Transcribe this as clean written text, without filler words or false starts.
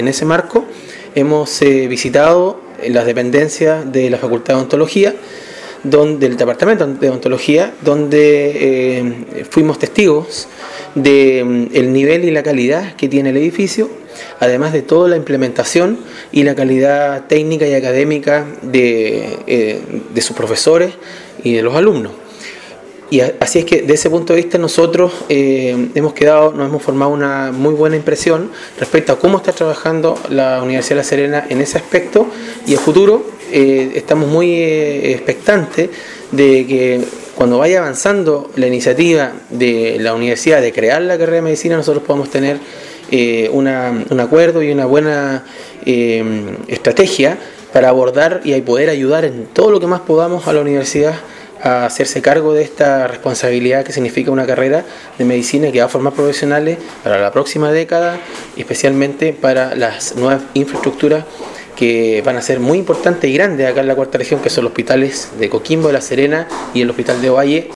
En ese marco hemos visitado las dependencias de la Facultad de Odontología, del Departamento de Odontología, donde fuimos testigos del nivel y la calidad que tiene el edificio, además de toda la implementación y la calidad técnica y académica de sus profesores y de los alumnos. Y así es que, de ese punto de vista, nosotros nos hemos formado una muy buena impresión respecto a cómo está trabajando la Universidad de La Serena en ese aspecto, y el futuro estamos muy expectantes de que cuando vaya avanzando la iniciativa de la universidad de crear la carrera de medicina, nosotros podamos tener un acuerdo y una buena estrategia para abordar y poder ayudar en todo lo que más podamos a la universidad a hacerse cargo de esta responsabilidad que significa una carrera de medicina que va a formar profesionales para la próxima década, especialmente para las nuevas infraestructuras que van a ser muy importantes y grandes acá en la cuarta región, que son los hospitales de Coquimbo, de La Serena y el hospital de Ovalle,